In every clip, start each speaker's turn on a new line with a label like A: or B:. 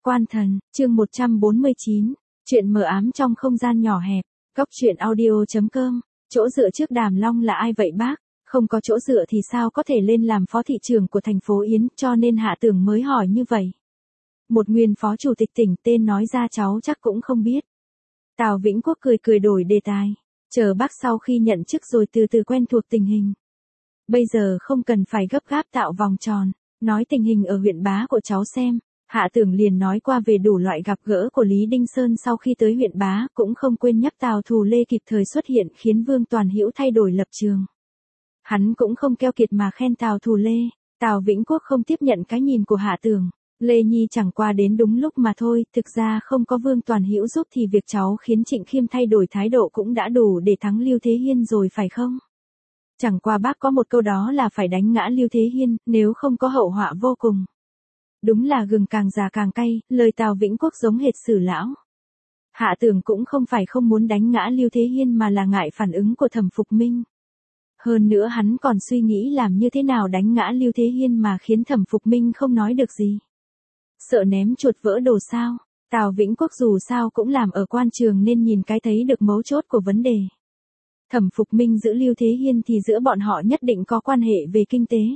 A: Quan thần, chương 149, chuyện mờ ám trong không gian nhỏ hẹp, góc truyện audio.com, chỗ dựa trước Đàm Long là ai vậy bác, không có chỗ dựa thì sao có thể lên làm phó thị trưởng của thành phố Yến, cho nên Hạ Tưởng mới hỏi như vậy. Một nguyên phó chủ tịch tỉnh tên nói ra cháu chắc cũng không biết. Tào Vĩnh Quốc cười cười đổi đề tài, chờ bác sau khi nhận chức rồi từ từ quen thuộc tình hình. Bây giờ không cần phải gấp gáp tạo vòng tròn, nói tình hình ở huyện Bá của cháu xem. Hạ Tưởng liền nói qua về đủ loại gặp gỡ của Lý Đinh Sơn sau khi tới huyện Bá, cũng không quên nhắc Tào Thù Lê kịp thời xuất hiện khiến Vương Toàn Hữu thay đổi lập trường. Hắn cũng không keo kiệt mà khen Tào Thù Lê. Tào Vĩnh Quốc không tiếp nhận cái nhìn của Hạ Tưởng. Lê Nhi chẳng qua đến đúng lúc mà thôi, thực ra không có Vương Toàn Hữu giúp thì việc cháu khiến Trịnh Khiêm thay đổi thái độ cũng đã đủ để thắng Lưu Thế Hiên rồi phải không? Chẳng qua bác có một câu đó là phải đánh ngã Lưu Thế Hiên, nếu không có hậu họa vô cùng. Đúng là gừng càng già càng cay, lời Tào Vĩnh Quốc giống hệt Sử lão. Hạ Tưởng cũng không phải không muốn đánh ngã Lưu Thế Hiên mà là ngại phản ứng của Thẩm Phục Minh. Hơn nữa hắn còn suy nghĩ làm như thế nào đánh ngã Lưu Thế Hiên mà khiến Thẩm Phục Minh không nói được gì. Sợ ném chuột vỡ đồ sao? Tào Vĩnh Quốc dù sao cũng làm ở quan trường nên nhìn cái thấy được mấu chốt của vấn đề. Thẩm Phục Minh giữ Lưu Thế Hiên thì giữa bọn họ nhất định có quan hệ về kinh tế.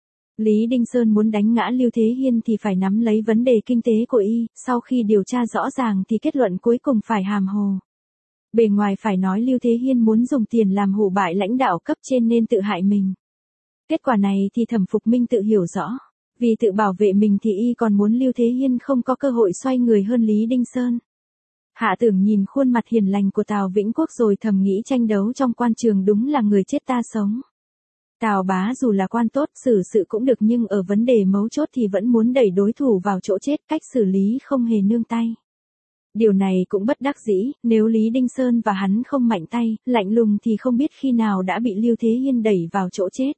A: Lý Đinh Sơn muốn đánh ngã Lưu Thế Hiên thì phải nắm lấy vấn đề kinh tế của y, sau khi điều tra rõ ràng thì kết luận cuối cùng phải hàm hồ. Bề ngoài phải nói Lưu Thế Hiên muốn dùng tiền làm hủ bại lãnh đạo cấp trên nên tự hại mình. Kết quả này thì Thẩm Phục Minh tự hiểu rõ. Vì tự bảo vệ mình thì y còn muốn Lưu Thế Hiên không có cơ hội xoay người hơn Lý Đinh Sơn. Hạ Tưởng nhìn khuôn mặt hiền lành của Tào Vĩnh Quốc rồi thầm nghĩ tranh đấu trong quan trường đúng là người chết ta sống. Tào Bá dù là quan tốt xử sự cũng được nhưng ở vấn đề mấu chốt thì vẫn muốn đẩy đối thủ vào chỗ chết, cách xử lý không hề nương tay. Điều này cũng bất đắc dĩ, nếu Lý Đinh Sơn và hắn không mạnh tay, lạnh lùng thì không biết khi nào đã bị Lưu Thế Hiên đẩy vào chỗ chết.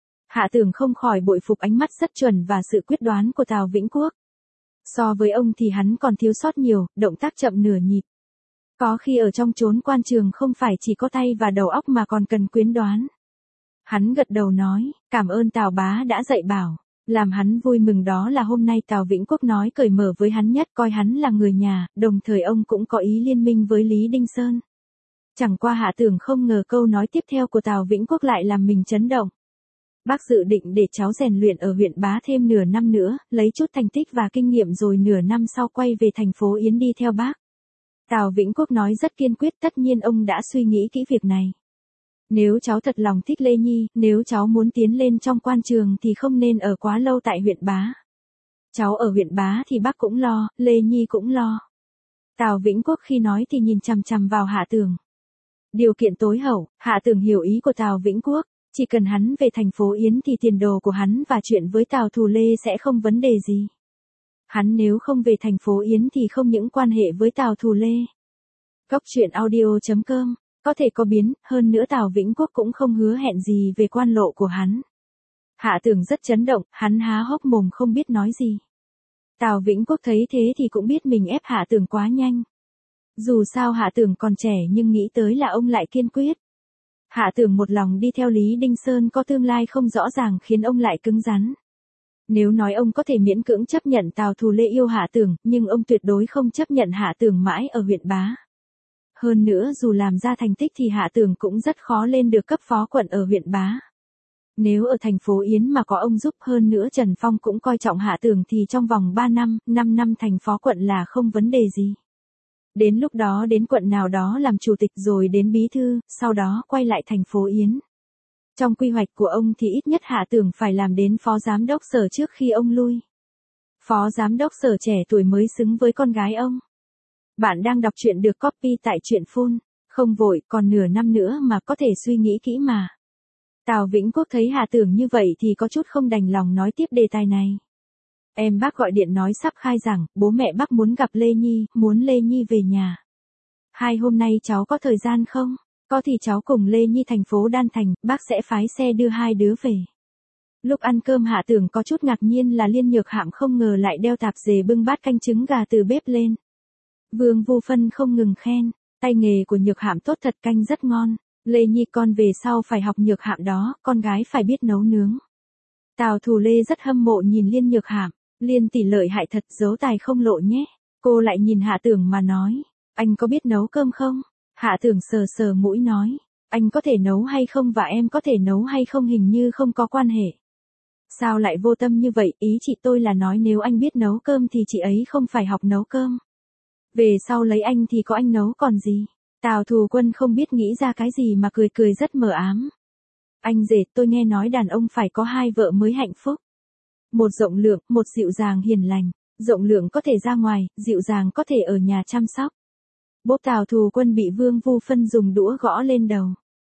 A: Hạ Tưởng không khỏi bội phục ánh mắt rất chuẩn và sự quyết đoán của Tào Vĩnh Quốc. So với ông thì hắn còn thiếu sót nhiều, động tác chậm nửa nhịp. Có khi ở trong chốn quan trường không phải chỉ có tay và đầu óc mà còn cần quyết đoán. Hắn gật đầu nói, cảm ơn Tào Bá đã dạy bảo. Làm hắn vui mừng đó là hôm nay Tào Vĩnh Quốc nói cởi mở với hắn nhất, coi hắn là người nhà, đồng thời ông cũng có ý liên minh với Lý Đinh Sơn. Chẳng qua Hạ Tưởng không ngờ câu nói tiếp theo của Tào Vĩnh Quốc lại làm mình chấn động. Bác dự định để cháu rèn luyện ở huyện Bá thêm nửa năm nữa, lấy chút thành tích và kinh nghiệm rồi nửa năm sau quay về thành phố Yến đi theo bác. Tào Vĩnh Quốc nói rất kiên quyết, tất nhiên ông đã suy nghĩ kỹ việc này. Nếu cháu thật lòng thích Lê Nhi, nếu cháu muốn tiến lên trong quan trường thì không nên ở quá lâu tại huyện Bá. Cháu ở huyện Bá thì bác cũng lo, Lê Nhi cũng lo. Tào Vĩnh Quốc khi nói thì nhìn chằm chằm vào Hạ Tưởng. Điều kiện tối hậu, Hạ Tưởng hiểu ý của Tào Vĩnh Quốc. Chỉ cần hắn về thành phố Yến thì tiền đồ của hắn và chuyện với Tào Thù Lê sẽ không vấn đề gì. Hắn nếu không về thành phố Yến thì không những quan hệ với Tào Thù Lê. Góc truyện audio.com, có thể có biến, hơn nữa Tào Vĩnh Quốc cũng không hứa hẹn gì về quan lộ của hắn. Hạ Tưởng rất chấn động, hắn há hốc mồm không biết nói gì. Tào Vĩnh Quốc thấy thế thì cũng biết mình ép Hạ Tưởng quá nhanh. Dù sao Hạ Tưởng còn trẻ nhưng nghĩ tới là ông lại kiên quyết. Hạ Tưởng một lòng đi theo Lý Đinh Sơn có tương lai không rõ ràng khiến ông lại cứng rắn. Nếu nói ông có thể miễn cưỡng chấp nhận Tào Thù Lê yêu Hạ Tưởng, nhưng ông tuyệt đối không chấp nhận Hạ Tưởng mãi ở huyện Bá. Hơn nữa dù làm ra thành tích thì Hạ Tưởng cũng rất khó lên được cấp phó quận ở huyện Bá. Nếu ở thành phố Yến mà có ông giúp, hơn nữa Trần Phong cũng coi trọng Hạ Tưởng thì trong vòng 3 năm, 5 năm thành phó quận là không vấn đề gì. Đến lúc đó đến quận nào đó làm chủ tịch rồi đến bí thư, sau đó quay lại thành phố Yến. Trong quy hoạch của ông thì ít nhất Hạ Tưởng phải làm đến phó giám đốc sở trước khi ông lui. Phó giám đốc sở trẻ tuổi mới xứng với con gái ông. Bạn đang đọc truyện được copy tại truyện Phun, không vội, còn nửa năm nữa mà có thể suy nghĩ kỹ mà. Tào Vĩnh Quốc thấy Hạ Tưởng như vậy thì có chút không đành lòng nói tiếp đề tài này. Em bác gọi điện nói sắp khai giảng, bố mẹ bác muốn gặp Lê Nhi, muốn Lê Nhi về nhà. Hai hôm nay cháu có thời gian không? Có thì cháu cùng Lê Nhi thành phố Đan Thành, bác sẽ phái xe đưa hai đứa về. Lúc ăn cơm Hạ Tưởng có chút ngạc nhiên là Liên Nhược Hạm không ngờ lại đeo tạp dề bưng bát canh trứng gà từ bếp lên. Vương Vu Phân không ngừng khen, tay nghề của Nhược Hạm tốt thật, canh rất ngon. Lê Nhi con về sau phải học Nhược Hạm đó, con gái phải biết nấu nướng. Tào Thù Lê rất hâm mộ nhìn Liên Nhược Hạm. Liên tỷ lợi hại thật, giấu tài không lộ nhé. Cô lại nhìn Hạ Tưởng mà nói, anh có biết nấu cơm không? Hạ Tưởng sờ sờ mũi nói, anh có thể nấu hay không và em có thể nấu hay không hình như không có quan hệ. Sao lại vô tâm như vậy, ý chị tôi là nói nếu anh biết nấu cơm thì chị ấy không phải học nấu cơm. Về sau lấy anh thì có anh nấu còn gì. Tào Thù Quân không biết nghĩ ra cái gì mà cười cười rất mờ ám. Anh rể, tôi nghe nói đàn ông phải có 2 vợ mới hạnh phúc. Một rộng lượng, một dịu dàng hiền lành. Rộng lượng có thể ra ngoài, dịu dàng có thể ở nhà chăm sóc. Bốp Tào Thù Quân bị Vương Vu Phân dùng đũa gõ lên đầu.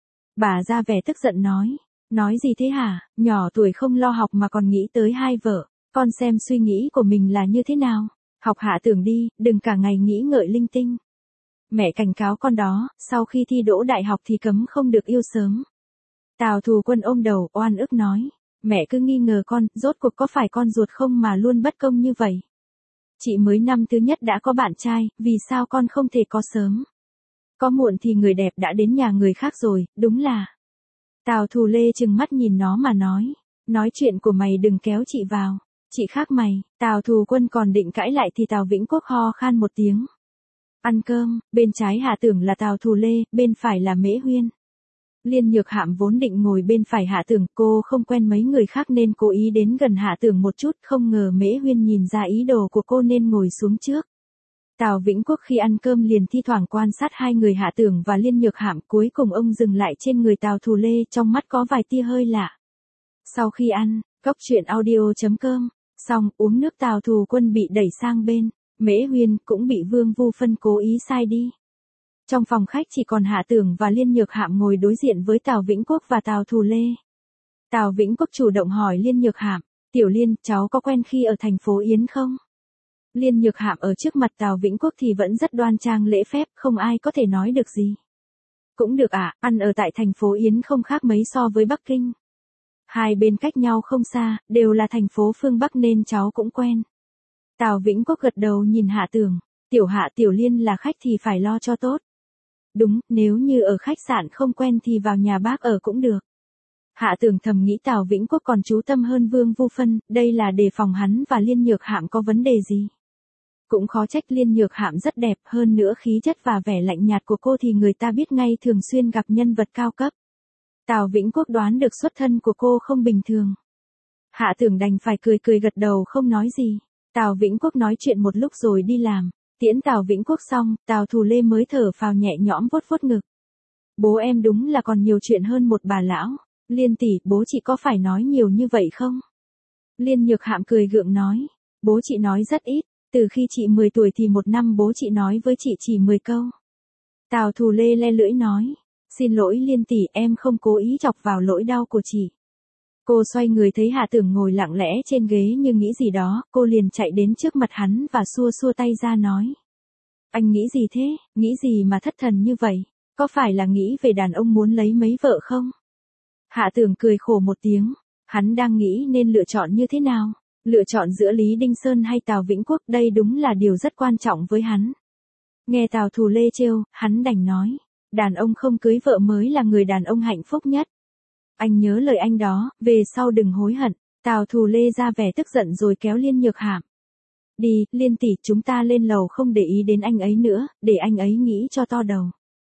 A: Bà ra vẻ tức giận nói gì thế hả, nhỏ tuổi không lo học mà còn nghĩ tới 2 vợ, con xem suy nghĩ của mình là như thế nào. Học Hạ Tưởng đi, đừng cả ngày nghĩ ngợi linh tinh. Mẹ cảnh cáo con đó, sau khi thi đỗ đại học thì cấm không được yêu sớm. Tào Thù Quân ôm đầu, oan ức nói. Mẹ cứ nghi ngờ con, rốt cuộc có phải con ruột không mà luôn bất công như vậy. Chị mới năm thứ nhất đã có bạn trai, vì sao con không thể có sớm. Có muộn thì người đẹp đã đến nhà người khác rồi, đúng là. Tào Thù Lê trừng mắt nhìn nó mà nói chuyện của mày đừng kéo chị vào. Chị khác mày. Tào Thù Quân còn định cãi lại thì Tào Vĩnh Quốc ho khan một tiếng. Ăn cơm, bên trái Hạ Tưởng là Tào Thù Lê, bên phải là Mễ Huyên. Liên Nhược Hạm vốn định ngồi bên phải Hạ Tưởng, cô không quen mấy người khác nên cố ý đến gần Hạ Tưởng một chút, không ngờ Mễ Huyên nhìn ra ý đồ của cô nên ngồi xuống trước. Tào Vĩnh Quốc khi ăn cơm liền thi thoảng quan sát hai người Hạ Tưởng và Liên Nhược Hạm, cuối cùng ông dừng lại trên người Tào Thù Lê, trong mắt có vài tia hơi lạ. Sau khi ăn, Góc Chuyện Audio.com, xong uống nước, Tào Thù Quân bị đẩy sang bên, Mễ Huyên cũng bị Vương Vu Phân cố ý sai đi. Trong phòng khách chỉ còn Hạ Tưởng và Liên Nhược Hạm ngồi đối diện với Tào Vĩnh Quốc và Tào Thù Lê. Tào Vĩnh Quốc chủ động hỏi Liên Nhược Hạm, Tiểu Liên, cháu có quen khi ở thành phố Yến không? Liên Nhược Hạm ở trước mặt Tào Vĩnh Quốc thì vẫn rất đoan trang lễ phép, không ai có thể nói được gì. Cũng được ạ, ăn ở tại thành phố Yến không khác mấy so với Bắc Kinh. Hai bên cách nhau không xa, đều là thành phố phương Bắc nên cháu cũng quen. Tào Vĩnh Quốc gật đầu nhìn Hạ Tưởng, Tiểu Hạ Tiểu Liên là khách thì phải lo cho tốt. Đúng, nếu như ở khách sạn không quen thì vào nhà bác ở cũng được. Hạ Tưởng thầm nghĩ Tào Vĩnh Quốc còn chú tâm hơn Vương Vu Phân, đây là đề phòng hắn và Liên Nhược Hạm có vấn đề gì. Cũng khó trách, Liên Nhược Hạm rất đẹp, hơn nữa khí chất và vẻ lạnh nhạt của cô thì người ta biết ngay, thường xuyên gặp nhân vật cao cấp. Tào Vĩnh Quốc đoán được xuất thân của cô không bình thường. Hạ Tưởng đành phải cười cười gật đầu không nói gì. Tào Vĩnh Quốc nói chuyện một lúc rồi đi làm. Tiễn Tào Vĩnh Quốc xong, Tào Thù Lê mới thở phào nhẹ nhõm vuốt vuốt ngực. Bố em đúng là còn nhiều chuyện hơn một bà lão. Liên tỷ, bố chị có phải nói nhiều như vậy không? Liên Nhược Hạm cười gượng nói. Bố chị nói rất ít, từ khi chị 10 tuổi thì một năm bố chị nói với chị chỉ 10 câu. Tào Thù Lê le lưỡi nói. Xin lỗi Liên tỷ, em không cố ý chọc vào lỗi đau của chị. Cô xoay người thấy Hạ Tưởng ngồi lặng lẽ trên ghế như nghĩ gì đó, cô liền chạy đến trước mặt hắn và xua xua tay ra nói. Anh nghĩ gì thế, nghĩ gì mà thất thần như vậy, có phải là nghĩ về đàn ông muốn lấy mấy vợ không? Hạ Tưởng cười khổ một tiếng, hắn đang nghĩ nên lựa chọn như thế nào, lựa chọn giữa Lý Đinh Sơn hay Tào Vĩnh Quốc, đây đúng là điều rất quan trọng với hắn. Nghe Tào Thù Lê trêu, hắn đành nói, đàn ông không cưới vợ mới là người đàn ông hạnh phúc nhất. Anh nhớ lời anh đó, về sau đừng hối hận. Tào Thù Lê ra vẻ tức giận rồi kéo Liên Nhược Hạm. Đi, Liên tỷ, chúng ta lên lầu không để ý đến anh ấy nữa, để anh ấy nghĩ cho to đầu.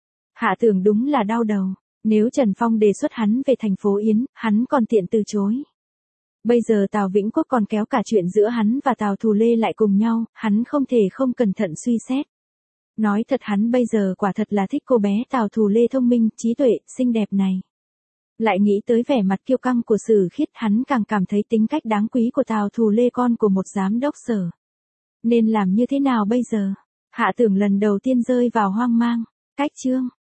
A: Hạ Tưởng đúng là đau đầu, nếu Trần Phong đề xuất hắn về thành phố Yến, hắn còn tiện từ chối. Bây giờ Tào Vĩnh Quốc còn kéo cả chuyện giữa hắn và Tào Thù Lê lại cùng nhau, hắn không thể không cẩn thận suy xét. Nói thật, hắn bây giờ quả thật là thích cô bé Tào Thù Lê thông minh, trí tuệ, xinh đẹp này. Lại nghĩ tới vẻ mặt kiêu căng của Sử Khiết, hắn càng cảm thấy tính cách đáng quý của Tào Thù Lê, con của một giám đốc sở. Nên làm như thế nào bây giờ? Hạ Tưởng lần đầu tiên rơi vào hoang mang. Cách chương